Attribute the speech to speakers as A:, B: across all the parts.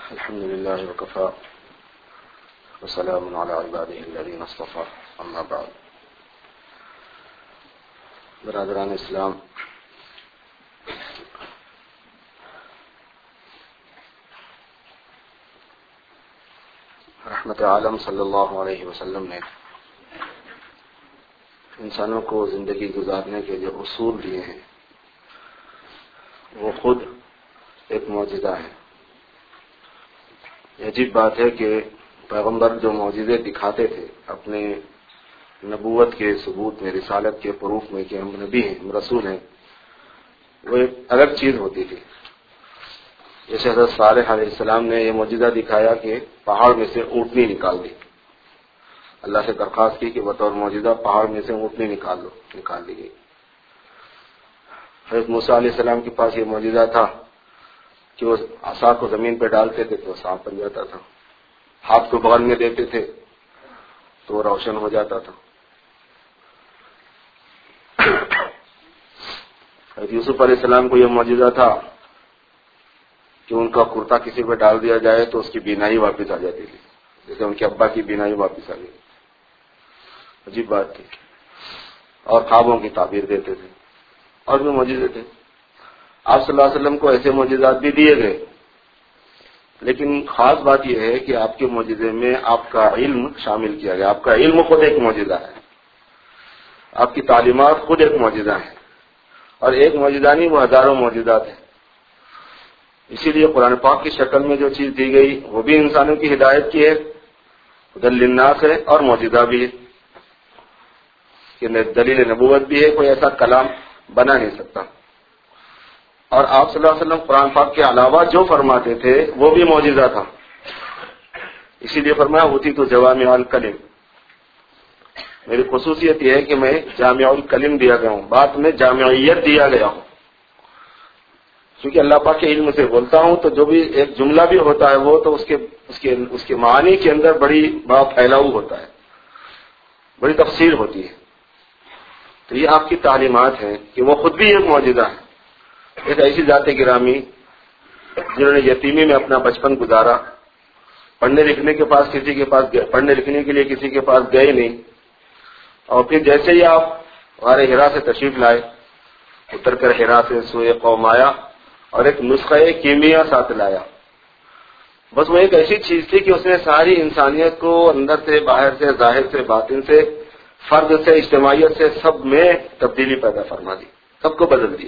A: الحمد لله وكفى وسلام على عباده الذين اصطفى اما بعد. برادران اسلام، رحمت عالم صلی اللہ علیہ وسلم نے انسانوں کو زندگی گزارنے کے جو اصول دیے ہیں وہ خود ایک معجزہ ہے. یہ عجیب بات ہے کہ پیغمبر جو معجزے دکھاتے تھے اپنے نبوت کے ثبوت میں، رسالت کے پروف میں کہ ہم نبی ہیں، ہم رسول ہیں، وہ ایک الگ چیز ہوتی تھی. جیسے حضرت صالح علیہ السلام نے یہ معجزہ دکھایا کہ پہاڑ میں سے اونٹنی نکال دی. اللہ سے درخواست کی کہ بطور معجزہ پہاڑ میں سے اونٹنی نکال دی گئی. حضرت موسیٰ علیہ السلام کے پاس یہ معجزہ تھا کہ وہ عصا کو زمین پہ ڈالتے تھے تو سانپ بن جاتا تھا، ہاتھ کو بغل میں دیتے تھے تو وہ روشن ہو جاتا تھا. حضرت یوسف علیہ السلام کو یہ معجزہ تھا کہ ان کا کرتا کسی پہ ڈال دیا جائے تو اس کی بینائی واپس آ جاتی تھی، جیسے ان کے ابا کی بینائی واپس آ گئی. عجیب بات تھی. اور خوابوں کی تعبیر دیتے تھے اور بھی معجزے تھے. آپ صلی اللہ علیہ وسلم کو ایسے معجزات بھی دیے گئے، لیکن خاص بات یہ ہے کہ آپ کے معجزے میں آپ کا علم شامل کیا گیا. آپ کا علم خود ایک معجزہ ہے، آپ کی تعلیمات خود ایک معجزہ ہے، اور ایک معجزہ نہیں، وہ ہزاروں معجزات ہیں. اسی لیے قرآن پاک کی شکل میں جو چیز دی گئی وہ بھی انسانوں کی ہدایت کی ہے، ہدی للناس ہے، اور معجزہ بھی ہے کہ دلیل نبوت بھی ہے. کوئی ایسا کلام بنا نہیں سکتا. اور آپ صلی اللہ علیہ وسلم قرآن پاک کے علاوہ جو فرماتے تھے وہ بھی معجزہ تھا. اسی لیے فرمایا ہوتی تو جوامع الکلم، میری خصوصیت یہ ہے کہ میں جامع الکلم دیا گیا ہوں، بات میں جامعیت دیا گیا ہوں. کیونکہ اللہ پاک کے علم سے بولتا ہوں تو جو بھی ایک جملہ بھی ہوتا ہے وہ تو اس کے معانی کے اندر بڑا پھیلاؤ ہوتا ہے، بڑی تفصیل ہوتی ہے. تو یہ آپ کی تعلیمات ہیں کہ وہ خود بھی ایک معجزہ ہے. ایک ایسی ذات گرامی جنہوں نے یتیمی میں اپنا بچپن گزارا، پڑھنے لکھنے کے لیے کسی کے پاس گئے نہیں، اور پھر جیسے ہی آپ غار حرا سے تشریف لائے، اتر کر حرا سے سوئے قوم آیا اور ایک نسخہ کیمیا ساتھ لایا. بس وہ ایک ایسی چیز تھی کہ اس نے ساری انسانیت کو اندر سے، باہر سے، ظاہر سے، باطن سے، فرد سے، اجتماعیت سے، سب میں تبدیلی پیدا فرما دی، سب کو بدل دیا.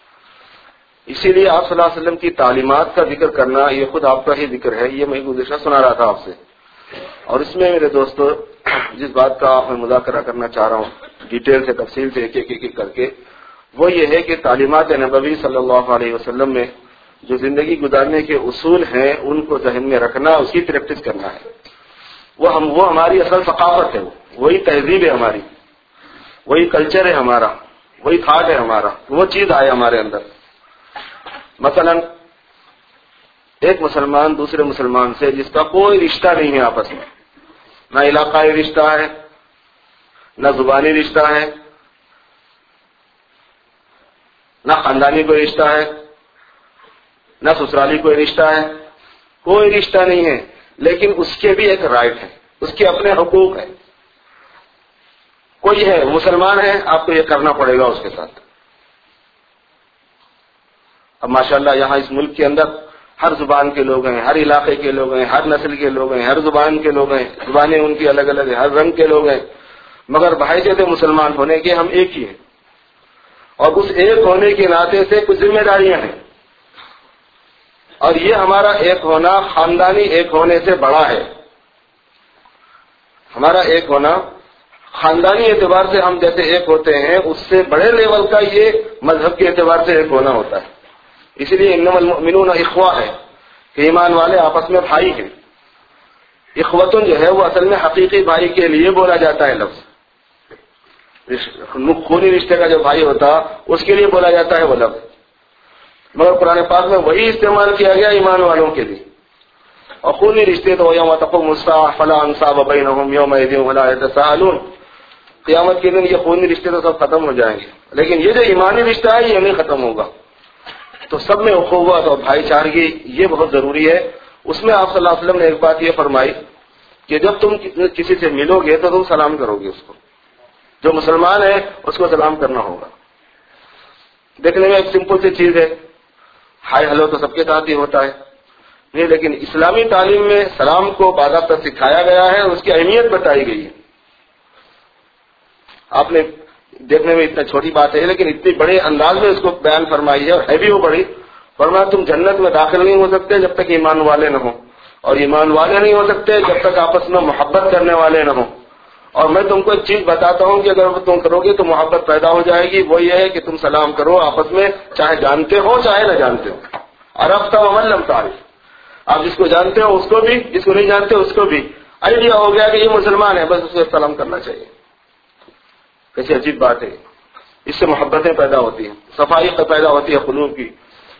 A: اسی لیے آپ صلی اللہ علیہ وسلم کی تعلیمات کا ذکر کرنا یہ خود آپ کا ہی ذکر ہے. یہ میں گزشتہ سنا رہا تھا آپ سے، اور اس میں میرے دوستو جس بات کا میں مذاکرہ کرنا چاہ رہا ہوں ڈیٹیل سے، تفصیل سے، ایک ایک کر کے، وہ یہ ہے کہ تعلیمات نبوی صلی اللہ علیہ وسلم میں جو زندگی گزارنے کے اصول ہیں ان کو ذہن میں رکھنا، اس کی پریکٹس کرنا ہے. وہ ہماری اصل ثقافت ہے، وہی تہذیب ہے ہماری، وہی کلچر ہے ہمارا، وہی تھاٹ ہے ہمارا. وہ چیز آئے ہمارے اندر. مثلا ایک مسلمان دوسرے مسلمان سے جس کا کوئی رشتہ نہیں ہے آپس میں، نہ علاقائی رشتہ ہے، نہ زبانی رشتہ ہے، نہ خاندانی کوئی رشتہ ہے، نہ سسرالی کوئی رشتہ ہے، کوئی رشتہ نہیں ہے، لیکن اس کے بھی ایک رائٹ ہے، اس کے اپنے حقوق ہیں. کوئی ہے مسلمان ہے، آپ کو یہ کرنا پڑے گا اس کے ساتھ. اب ماشاءاللہ یہاں اس ملک کے اندر ہر زبان کے لوگ ہیں، ہر علاقے کے لوگ ہیں، ہر نسل کے لوگ ہیں، ہر زبان کے لوگ ہیں، زبانیں ان کی الگ الگ ہیں، ہر رنگ کے لوگ ہیں، مگر بحیثیت مسلمان ہونے کے ہم ایک ہی ہیں. اور اس ایک ہونے کے ناطے سے کچھ ذمہ داریاں ہیں، اور یہ ہمارا ایک ہونا خاندانی ایک ہونے سے بڑا ہے. ہمارا ایک ہونا خاندانی اعتبار سے ہم جیسے ایک ہوتے ہیں، اس سے بڑے لیول کا یہ مذہب کے اعتبار سے ایک ہونا ہوتا ہے. اسی لیے انما المؤمنون اخوہ ہے کہ ایمان والے آپس میں بھائی ہیں. اخوتن جو ہے وہ اصل میں حقیقی بھائی کے لیے بولا جاتا ہے لفظ. خونی رشتے کا جو بھائی ہوتا اس کے لیے بولا جاتا ہے وہ لفظ، مگر قرآن پاک میں وہی استعمال کیا گیا ایمان والوں کے لیے. اور خونی رشتے تو یوم تقوم الساعہ فلا انصاب بینہم یومئذ ولا یتساءلون، قیامت کے دن یہ خونی رشتے تو سب ختم ہو جائیں گے، لیکن یہ جو ایمانی رشتہ ہے یہ نہیں ختم ہوگا. تو سب میں اخوت اور بھائی چارگی یہ بہت ضروری ہے. اس میں آپ صلی اللہ علیہ وسلم نے ایک بات یہ فرمائی کہ جب تم کسی سے ملو گے تو تم سلام کرو گے، اس کو جو مسلمان ہے اس کو سلام کرنا ہوگا۔ دیکھنے میں ایک سمپل سی چیز ہے، ہائے ہلو تو سب کے ساتھ ہی ہوتا ہے، نہیں، لیکن اسلامی تعلیم میں سلام کو باضابطہ سکھایا گیا ہے، اس کی اہمیت بتائی گئی ہے۔ آپ نے دیکھنے میں اتنا چھوٹی بات ہے لیکن اتنی بڑے انداز میں اس کو بیان فرمائی ہے، اور ہے بھی وہ بڑی۔ فرمایا تم جنت میں داخل نہیں ہو سکتے جب تک ایمان والے نہ ہوں، اور ایمان والے نہیں ہو سکتے جب تک آپس میں محبت کرنے والے نہ ہوں۔ اور میں تم کو ایک چیز بتاتا ہوں کہ اگر تم کرو گے تو محبت پیدا ہو جائے گی، وہ یہ ہے کہ تم سلام کرو آپس میں، چاہے جانتے ہو چاہے نہ جانتے ہو۔ عرفت ومن لم تعرف، آپ جس کو جانتے ہو اس کو بھی، جس کو نہیں جانتے اس کو بھی آئیڈیا ہو گیا کہ یہ مسلمان ہے، بس اس کو سلام کرنا چاہیے۔ کیسی عجیب بات ہے، اس سے محبتیں پیدا ہوتی ہیں، صفائی پیدا ہوتی ہے، قلوب کی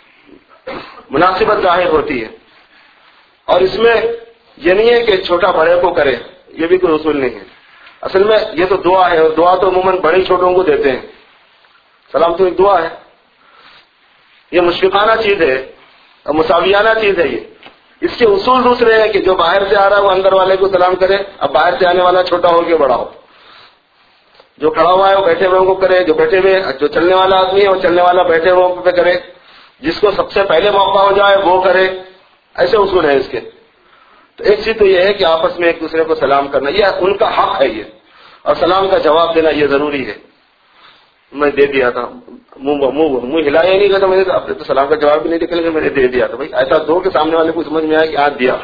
A: مناسبت ظاہر ہوتی ہے۔ اور اس میں یہ نہیں ہے کہ چھوٹا بڑے کو کرے، یہ بھی کوئی اصول نہیں ہے۔ اصل میں یہ تو دعا ہے، اور دعا تو عموماً بڑے چھوٹوں کو دیتے ہیں۔ سلام تو ایک دعا ہے، یہ مشفقانہ چیز ہے اور مساویانہ چیز ہے۔ یہ اس کے اصول دوسرے ہیں کہ جو باہر سے آ رہا ہے وہ اندر والے کو سلام کرے، اب باہر سے آنے والا چھوٹا ہو کہ بڑا ہو، جو کھڑا ہوا ہے وہ بیٹھے ہوئے کو کرے، جو بیٹھے ہوئے جو چلنے والا آدمی ہے وہ چلنے والا بیٹھے ہوئے پہ کرے، جس کو سب سے پہلے موقع ہو جائے وہ کرے، ایسے اصول ہیں اس کے۔ تو ایک چیز تو یہ ہے کہ آپس میں ایک دوسرے کو سلام کرنا، یہ ان کا حق ہے یہ، اور سلام کا جواب دینا یہ ضروری ہے۔ میں دے دیا تھا، منہ ہلایا نہیں تھا، میں نے آپ نے تو سلام کا جواب بھی نہیں دیا، لیکن میں نے دے دیا تھا۔ بھائی ایسا دو کہ سامنے والے کو سمجھ میں آیا کہ ہاتھ دیا۔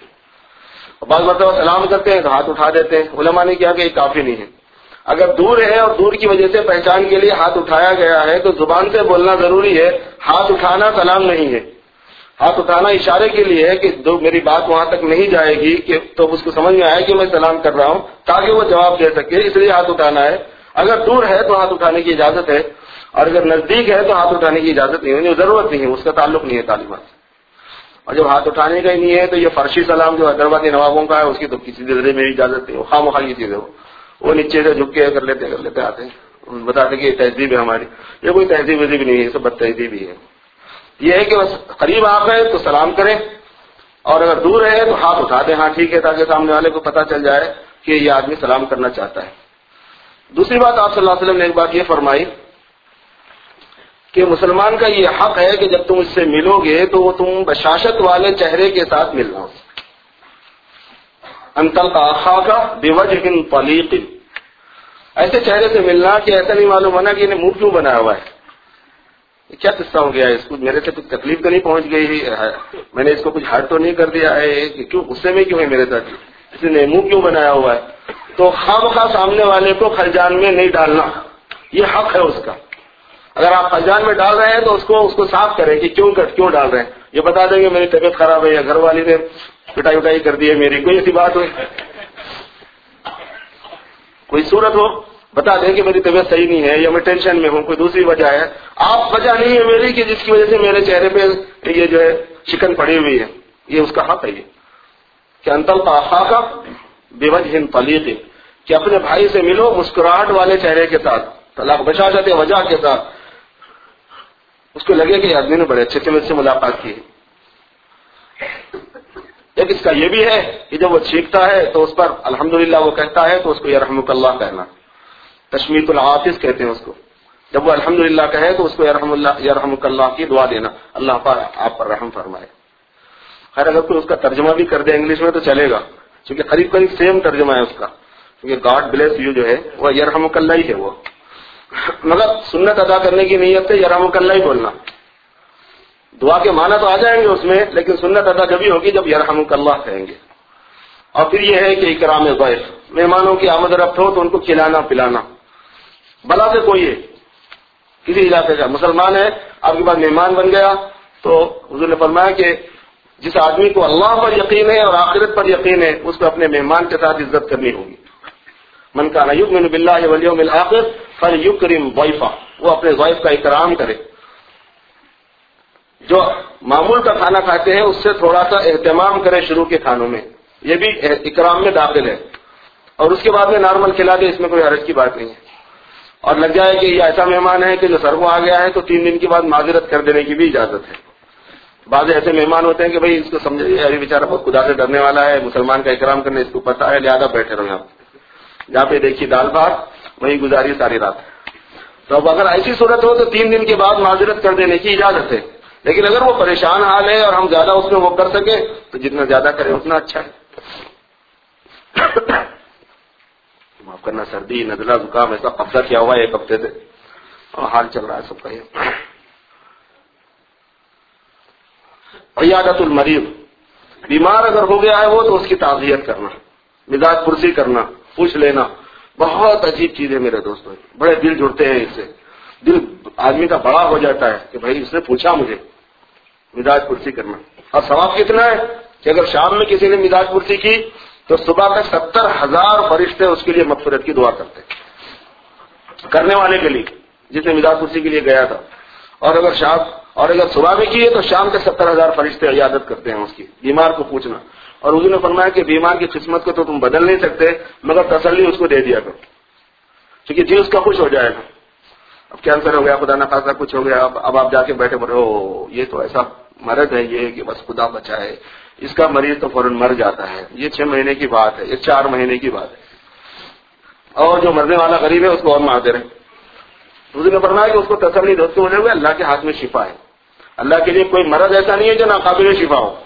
A: بعض مرتبہ سلام کرتے ہیں تو ہاتھ اٹھا دیتے ہیں، علماء نے کیا کہ یہ کافی نہیں ہے۔ اگر دور ہے اور دور کی وجہ سے پہچان کے لیے ہاتھ اٹھایا گیا ہے تو زبان سے بولنا ضروری ہے، ہاتھ اٹھانا سلام نہیں ہے۔ ہاتھ اٹھانا اشارے کے لیے ہے کہ میری بات وہاں تک نہیں جائے گی کہ تو اس کو سمجھ میں آئے کہ میں سلام کر رہا ہوں، تاکہ وہ جواب دے سکے، اس لیے ہاتھ اٹھانا ہے۔ اگر دور ہے تو ہاتھ اٹھانے کی اجازت ہے، اور اگر نزدیک ہے تو ہاتھ اٹھانے کی اجازت نہیں ہے، ضرورت نہیں ہے، اس کا تعلق نہیں ہے تعلیمات سے۔ اور جب ہاتھ اٹھانے کا ہی نہیں ہے تو یہ فرشی سلام جو حیدرآباد کے نوابوں کا ہے اس کی تو کسی درجے میں اجازت نہیں، وہ خواہ مخواہ کی چیز ہے، وہ نیچے سے جھک کے کر لیتے آتے ہیں، بتاتے کہ یہ تہذیب ہے ہماری، یہ کوئی تہذیب وہذیب نہیں ہے، یہ سب بد تہذیبی ہے۔ یہ ہے کہ بس قریب آپ ہیں تو سلام کریں، اور اگر دور ہے تو ہاتھ اٹھا دیں، ہاں ٹھیک ہے، تاکہ سامنے والے کو پتہ چل جائے کہ یہ آدمی سلام کرنا چاہتا ہے۔ دوسری بات آپ صلی اللہ علیہ وسلم نے ایک بات یہ فرمائی کہ مسلمان کا یہ حق ہے کہ جب تم اس سے ملو گے تو وہ تم بشاشت والے چہرے کے ساتھ ملنا، ان تلقى اخاك بوجه طليق، ایسے چہرے سے ملنا کہ ایسا نہیں معلوم ہونا کہ انہیں منہ کیوں بنایا ہوا ہے، کیا قصہ ہو گیا ہے، اس کو میرے سے کچھ تکلیف تو نہیں پہنچ گئی ہے، میں نے اس کو کچھ ہرٹ تو نہیں کر دیا ہے، کہ کیوں غصے میں کیوں ہے میرے ساتھ، اس نے منہ کیوں بنایا ہوا ہے۔ تو خواہ سامنے والے کو خلجان میں نہیں ڈالنا، یہ حق ہے اس کا۔ اگر آپ خلجان میں ڈال رہے ہیں تو اس کو صاف کریں کہ کیوں ڈال رہے ہیں، یہ بتا دیں گے میری طبیعت خراب ہے یا گھر والی نے پٹائی کر دی ہے میری، کوئی ایسی بات ہو، کوئی صورت ہو بتا دیں کہ میری طبیعت صحیح نہیں ہے یا میں ٹینشن میں ہوں، کوئی دوسری وجہ ہے، آپ وجہ نہیں ہے میری کہ جس کی وجہ سے میرے چہرے پہ یہ جو ہے شکن پڑی ہوئی ہے، یہ اس کا حق ہے، یہ کہ ان تلقى اخاك بوجه طليق، کہ اپنے بھائی سے ملو مسکراہٹ والے چہرے کے ساتھ، طلاق بشاشت وجہ کے ساتھ، اس کو لگے کہ آدمی نے بڑے اچھے سے مجھ سے ملاقات کی۔ ایک اس کا یہ بھی ہے کہ جب وہ چھینکتا ہے تو اس پر الحمدللہ وہ کہتا ہے تو اس کو یرحمک اللہ کہنا، تشمیت العاطس کہتے ہیں اس کو، جب وہ الحمدللہ کہے تو اس کو یرحمک اللہ کی دعا دینا، اللہ پاک آپ پر رحم فرمائے۔ خیر اگر کوئی اس کا ترجمہ بھی کر دے انگلش میں تو چلے گا، کیونکہ قریب سیم ترجمہ ہے اس کا، کیونکہ گاڈ بلیس یو جو ہے وہ یرحمک اللہ ہی ہے، وہ مگر سنت ادا کرنے کی نیت سے یرحمک اللہ ہی بولنا، دعا کے معنی تو آ جائیں گے اس میں، لیکن سنت ادا جبھی ہوگی جب یرحمک اللہ کہیں گے۔ اور پھر یہ ہے کہ اکرام ضیف، مہمانوں کی آمد رفت ہو تو ان کو کھلانا پلانا، بلا سے کوئی ہے کسی علاقے کا مسلمان ہے آپ کے پاس مہمان بن گیا تو حضور نے فرمایا کہ جس آدمی کو اللہ پر یقین ہے اور آخرت پر یقین ہے اس کو اپنے مہمان کے ساتھ عزت کرنی ہوگی۔ من کان یؤمن باللہ والیوم الآخر فلیکرم ضیفہ، وہ اپنے ضیف کا اکرام کرے، جو معمول کا کھانا کھاتے ہیں اس سے تھوڑا سا اہتمام کرے شروع کے کھانوں میں، یہ بھی اکرام میں داخل ہے، اور اس کے بعد میں نارمل کھلا دے، اس میں کوئی حرج کی بات نہیں ہے۔ اور لگ جائے کہ یہ ایسا مہمان ہے کہ جو سر کو آ گیا ہے تو 3 دن کے بعد معذرت کر دینے کی بھی اجازت ہے، بعض ایسے مہمان ہوتے ہیں کہ بھائی اس کو سمجھے ابھی بیچارہ بہت خدا سے ڈرنے والا ہے، مسلمان کا اکرام کرنے اس کو پتا ہے، لہٰذا بیٹھے رہو جہاں پہ دیکھیے دال بھات وہیں گزاری ساری رات. تو اب اگر ایسی صورت ہو تو 3 دن کے بعد معذرت کر دینے کی اجازت ہے، لیکن اگر وہ پریشان حال ہے اور ہم زیادہ اس میں وہ کر سکیں تو جتنا زیادہ کریں اتنا اچھا ہے. معاف کرنا، سردی نزلہ زکام ایسا قبضہ کیا ہوا ہے 1 ہفتے سے اور حال چل رہا ہے سب کا. یہ عیادت المریض، بیمار اگر ہو گیا ہے وہ تو اس کی تعزیت کرنا، مزاج پرسی کرنا، پوچھ لینا، بہت عجیب چیز ہے میرے دوستوں. بڑے دل جڑتے ہیں اس سے، دل آدمی کا بڑا ہو جاتا ہے کہ بھائی اس نے پوچھا مجھے. مزاج پرسی کرنا. اور ثواب کتنا ہے کہ اگر شام میں کسی نے مزاج پرسی کی تو صبح تک 70,000 فرشتے اس کے لیے مغفرت کی دعا کرتے ہیں، کرنے والے کے لیے جس نے مزاج پرسی کے لیے گیا تھا. اور اگر صبح میں کی ہے تو شام تک 70,000 فرشتے عیادت کرتے ہیں اس کی، بیمار کو پوچھنا. اور حضور نے فرمایا کہ بیمار کی قسمت کو تو تم بدل نہیں سکتے مگر تسلی اس کو دے دیا کرو، کیونکہ جی اس کا خوش ہو جائے گا. اب کینسر ہو گیا، خدا نہ خاصا کچھ ہو گیا، اب آپ جا کے بیٹھے بولے او یہ تو ایسا مرض ہے یہ کہ بس خدا بچائے، اس کا مریض تو فوراً مر جاتا ہے، یہ 6 مہینے کی بات ہے، یہ 4 مہینے کی بات ہے، اور جو مرنے والا غریب ہے اس کو اور مار دے رہے. حضور نے فرمایا کہ اس کو تسلی دو، اس کے بولے ہوئے اللہ کے ہاتھ میں شفا ہے. اللہ کے لیے کوئی مرض ایسا نہیں ہے جو ناقابل شفا ہو،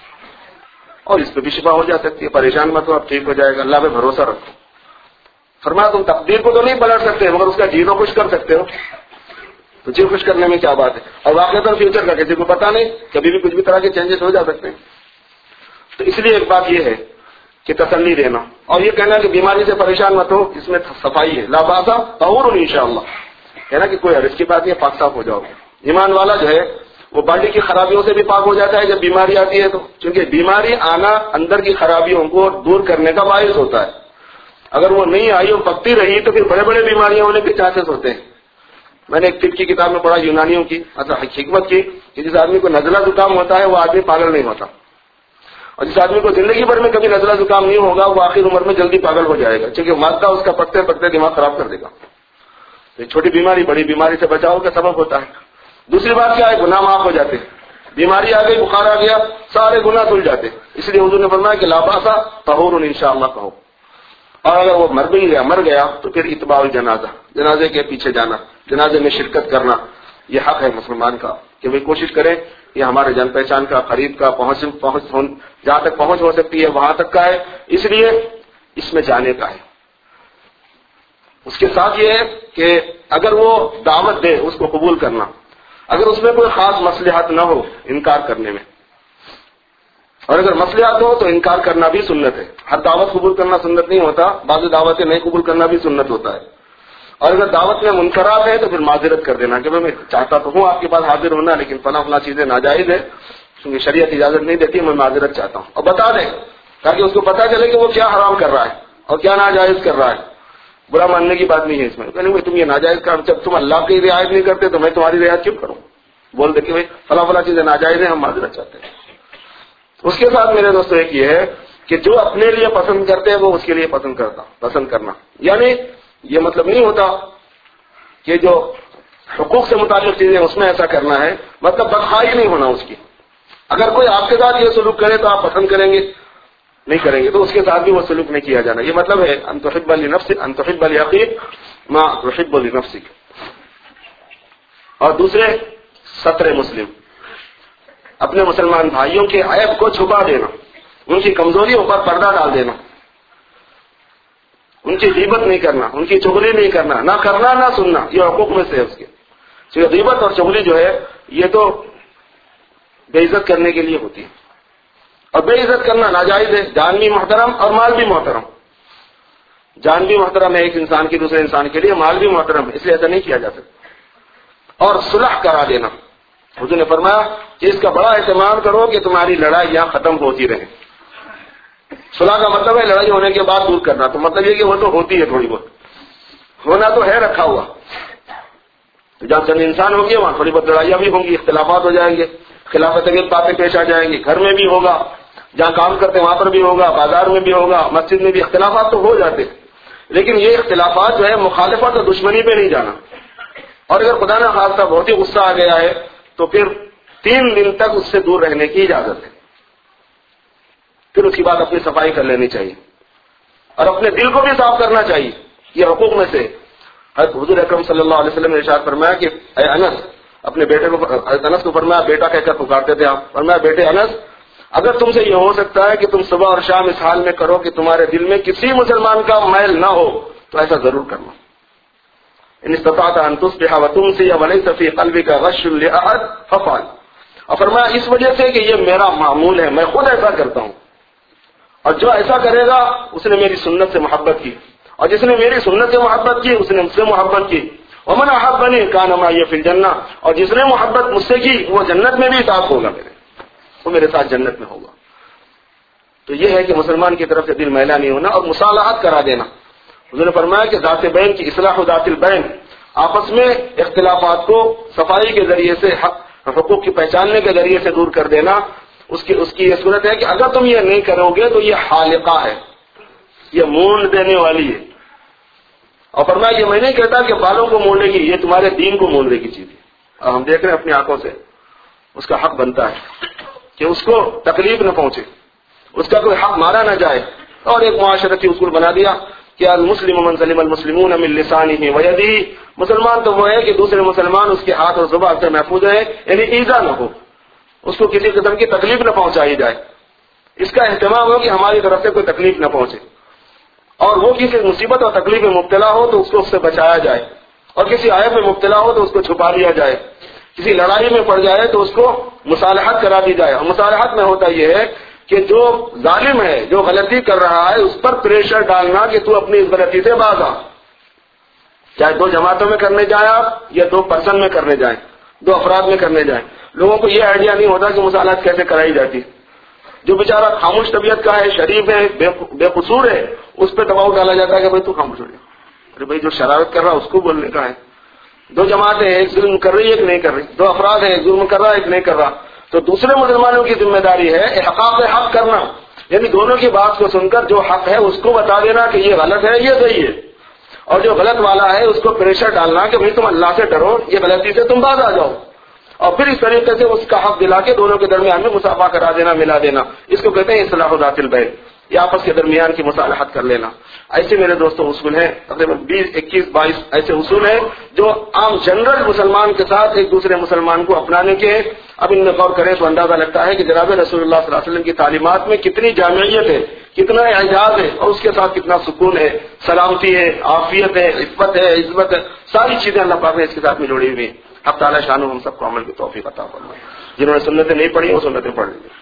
A: اور اس پہ بھی شفا ہو جا سکتی ہے. پریشان مت ہو، اب ٹھیک ہو جائے گا، اللہ پہ بھروسہ رکھو. فرمایا تم تقدیر کو تو نہیں پلٹ سکتے مگر اس کا جی کو خوش کر سکتے ہو. تو جی خوش کرنے میں کیا بات ہے. اور واقعہ فیوچر کا کسی کو پتا نہیں، کبھی بھی کچھ بھی طرح کے چینجز ہو جا سکتے ہیں. تو اس لیے ایک بات یہ ہے کہ تسلی دینا اور یہ کہنا کہ بیماری سے پریشان مت ہو، اس میں صفائی ہے. لا باسا طہور انشاءاللہ، کہنا کہ کوئی حرج کی بات نہیں، پاک صاف ہو جاؤ. ایمان والا جو ہے وہ باڈی کی خرابیوں سے بھی پاک ہو جاتا ہے جب بیماری آتی ہے تو، کیونکہ بیماری آنا اندر کی خرابیوں کو دور کرنے کا باعث ہوتا ہے. اگر وہ نہیں آئی اور پکتی رہی تو پھر بڑے بڑے بیماریاں ہونے کے چانسز ہوتے ہیں. میں نے ایک طب کی کتاب میں پڑھا یونانیوں کی حکمت کی کہ جس آدمی کو نزلہ زکام ہوتا ہے وہ آدمی پاگل نہیں ہوتا، اور جس آدمی کو زندگی بھر میں کبھی نزلہ زکام نہیں ہوگا وہ آخر عمر میں جلدی پاگل ہو جائے گا، کیونکہ مادہ اس کا پکتے پکتے دماغ خراب کر دے گا. چھوٹی بیماری بڑی بیماری سے بچاؤ کا سبب ہوتا ہے. دوسری بات کیا ہے، گناہ معاف ہو جاتے ہیں. بیماری آ گئی، بخار آ گیا، سارے گناہ دھل جاتے. اس لیے حضور نے فرمایا کہ لا باسا طہور انشاءاللہ کہو. اور اگر وہ مر گیا تو پھر اتباع الجنازہ، جنازے کے پیچھے جانا، جنازے میں شرکت کرنا، یہ حق ہے مسلمان کا کہ وہ کوشش کرے کہ ہمارے جان پہچان کا، قریب کا، جہاں تک پہنچ ہو سکتی ہے وہاں تک کا ہے. اس لیے اس میں جانے کا ہے. اس کے ساتھ یہ ہے کہ اگر وہ دعوت دے اس کو قبول کرنا، اگر اس میں کوئی خاص مصلحت نہ ہو انکار کرنے میں، اور اگر مصلحت ہو تو انکار کرنا بھی سنت ہے. ہر دعوت قبول کرنا سنت نہیں ہوتا، بعض دعوتیں نہیں قبول کرنا بھی سنت ہوتا ہے. اور اگر دعوت میں منکرات ہے تو پھر معذرت کر دینا کہ میں چاہتا تو ہوں آپ کے پاس حاضر ہونا لیکن فلاں چیزیں ناجائز ہے کیونکہ شریعت اجازت نہیں دیتی، میں معذرت چاہتا ہوں. اور بتا دیں تاکہ اس کو پتا چلے کہ وہ کیا حرام کر رہا ہے اور کیا ناجائز کر رہا ہے. برا ماننے کی بات نہیں ہے اس میں، کہ تم یہ ناجائز کر، جب تم اللہ کی رعایت نہیں کرتے تو میں تمہاری رعایت کیوں کروں. بول دے کہ بھائی فلاں چیزیں ناجائز ہیں، ہم معذرت چاہتے ہیں. اس کے ساتھ میرے دوستوں ایک یہ ہے کہ جو اپنے لیے پسند کرتے ہیں وہ اس کے لیے پسند کرنا، یعنی یہ مطلب نہیں ہوتا کہ جو حقوق سے متعلق چیزیں اس میں ایسا کرنا ہے، مطلب بدخواہی نہیں ہونا اس کی. اگر کوئی آپ کے ساتھ یہ سلوک کرے تو آپ پسند کریں گے، نہیں کریں گے تو اس کے ساتھ بھی وہ سلوک نہیں کیا جانا. یہ مطلب ہے ان تحب لاخیک ما تحب لنفسک. اور دوسرے ستر مسلم، اپنے مسلمان بھائیوں کے عیب کو چھپا دینا، ان کی کمزوریوں پر پردہ ڈال دینا، ان کی غیبت نہیں کرنا، ان کی چغلی نہیں کرنا، نہ کرنا نہ سننا، یہ حقوق میں سے ہے اس کے. غیبت اور چغلی جو ہے یہ تو بے عزت کرنے کے لیے ہوتی ہے، اور بے عزت کرنا ناجائز ہے. جان بھی محترم اور مال بھی محترم. جان بھی محترم ہے ایک انسان کی دوسرے انسان کے لیے، مال بھی محترم ہے، اس لیے ایسا نہیں کیا جا سکتا. اور صلح کرا دینا، حضور نے فرمایا کہ اس کا بڑا اہتمام کرو کہ تمہاری لڑائیاں ختم ہوتی رہیں. صلح کا مطلب ہے لڑائی ہونے کے بعد دور کرنا، تو مطلب یہ کہ وہ تو ہوتی ہے، تھوڑی بہت ہونا تو ہے رکھا ہوا. تو جہاں چند انسان ہوں گے وہاں تھوڑی بہت لڑائیاں بھی ہوں گی، اختلافات ہو جائیں گے، خلافت انگیز باتیں پیش آ جائیں گی. گھر میں بھی ہوگا، جہاں کام کرتے ہیں وہاں پر بھی ہوگا، بازار میں بھی ہوگا، مسجد میں بھی اختلافات تو ہو جاتے ہیں. لیکن یہ اختلافات جو ہے مخالفت اور دشمنی پہ نہیں جانا. اور اگر خدا نہ خاصہ بہت ہی غصہ آ گیا ہے تو پھر 3 دن تک اس سے دور رہنے کی اجازت ہے. پھر اس کے بعد اپنی صفائی کر لینی چاہیے اور اپنے دل کو بھی صاف کرنا چاہیے. یہ حقوق میں سے حضور اکرم صلی اللہ علیہ وسلم نے ارشاد فرمایا کہ اے انس، اپنے بیٹے کو انس کو فرمایا، بیٹا کہہ کر پکارتے تھے آپ، فرمایا بیٹے انس، اگر تم سے یہ ہو سکتا ہے کہ تم صبح اور شام اس حال میں کرو کہ تمہارے دل میں کسی مسلمان کا میل نہ ہو تو ایسا ضرور کرنا. ان استطاعت ان تصبح وتمسي وليس في قلبك غش لاحد فافعل. اور فرمایا اس وجہ سے کہ یہ میرا معمول ہے، میں خود ایسا کرتا ہوں، اور جو ایسا کرے گا اس نے میری سنت سے محبت کی، اور جس نے میری سنت سے محبت کی اس نے مجھ سے محبت کی. ومن احبني كان معي في الجنة، اور جس نے محبت مجھ سے کی وہ جنت میں بھی ساتھ ہوگا، وہ میرے ساتھ جنت میں ہوگا. تو یہ ہے کہ مسلمان کی طرف سے دل میلا نہیں ہونا اور مصالحت کرا دینا. حضور نے فرمایا کہ ذات بین کی اصلاح و ذات البین، آپس میں اختلافات کو صفائی کے ذریعے سے، حقوق کی پہچاننے کے ذریعے سے دور کر دینا. اس کی یہ صورت ہے کہ اگر تم یہ نہیں کرو گے تو یہ حالقہ ہے، یہ مونڈ دینے والی ہے. اور فرمایا یہ میں نہیں کہتا کہ بالوں کو مونڈے گی، یہ تمہارے دین کو مونڈنے کی چیز ہے. اور ہم دیکھ رہے ہیں اپنی آنکھوں سے، اس کا حق بنتا ہے کہ اس کو تکلیف نہ پہنچے، اس کا کوئی حق مارا نہ جائے. اور ایک معاشرتی اصول بنا دیا کہ المسلم من سلم المسلمون من لسانه ويده، مسلمان تو وہ ہے کہ دوسرے مسلمان اس کے ہاتھ اور زبان سے محفوظ ہے، یعنی ایذا نہ ہو، اس کو کسی قسم کی تکلیف نہ پہنچائی جائے. اس کا اہتمام ہو کہ ہماری طرف سے کوئی تکلیف نہ پہنچے، اور وہ کسی مصیبت اور تکلیف میں مبتلا ہو تو اس کو اس سے بچایا جائے، اور کسی عیب میں مبتلا ہو تو اس کو چھپا لیا جائے، کسی لڑائی میں پڑ جائے تو اس کو مصالحت کرا دی جائے. اور مصالحت میں ہوتا یہ ہے کہ جو ظالم ہے، جو غلطی کر رہا ہے، اس پر پریشر ڈالنا کہ تو اپنی اس غلطی سے باز آ. چاہے 2 جماعتوں میں کرنے جائیں آپ، یا 2 پرسن میں کرنے جائیں، 2 افراد میں کرنے جائیں. لوگوں کو یہ آئیڈیا نہیں ہوتا کہ مصالحت کیسے کرائی جاتی. جو بیچارہ خاموش طبیعت کا ہے، شریف ہے، بے قصور ہے، اس پہ دباؤ ڈالا جاتا ہے کہ بھائی تو خاموش ہو جا. ارے بھائی جو شرارت کر رہا اس کو بولنے کا ہے. 2 جماعتیں ہیں، ایک ظلم کر رہی ہے، ایک نہیں کر رہی. 2 افراد ہیں، ایک ظلم کر رہا ہے، ایک نہیں کر رہا. تو دوسرے مسلمانوں کی ذمہ داری ہے احقاق حق کرنا، یعنی دونوں کی بات کو سن کر جو حق ہے اس کو بتا دینا کہ یہ غلط ہے، یہ صحیح ہے. اور جو غلط والا ہے اس کو پریشر ڈالنا کہ بھئی تم اللہ سے ڈرو، یہ غلطی سے تم باز آ جاؤ. اور پھر اس طریقے سے اس کا حق دلا کے دونوں کے درمیان میں مسافہ کرا دینا، ملا دینا. اس کو کہتے ہیں اصلاح ذات البین، یہ آپس کے درمیان کی مصالحت کر لینا. ایسے میرے دوستوں اصول ہیں، تقریباً 20, 21, 22 ایسے اصول ہیں جو عام جنرل مسلمان کے ساتھ ایک دوسرے مسلمان کو اپنانے کے. اب ان میں غور کریں تو اندازہ لگتا ہے کہ جناب رسول اللہ صلی اللہ علیہ وسلم کی تعلیمات میں کتنی جامعیت ہے، کتنا اعجاز ہے، اور اس کے ساتھ کتنا سکون ہے، سلامتی ہے، عافیت ہے، عفت ہے، عزت ہے. ساری چیزیں اللہ پاک نے اس کے ساتھ میں جوڑی ہوئی ہیں. حق تعالی شان ہم سب کو عمل کی توفیق عطا فرمائے. جنہوں نے سنتیں نہیں پڑھی وہ سنتیں پڑھ لیں.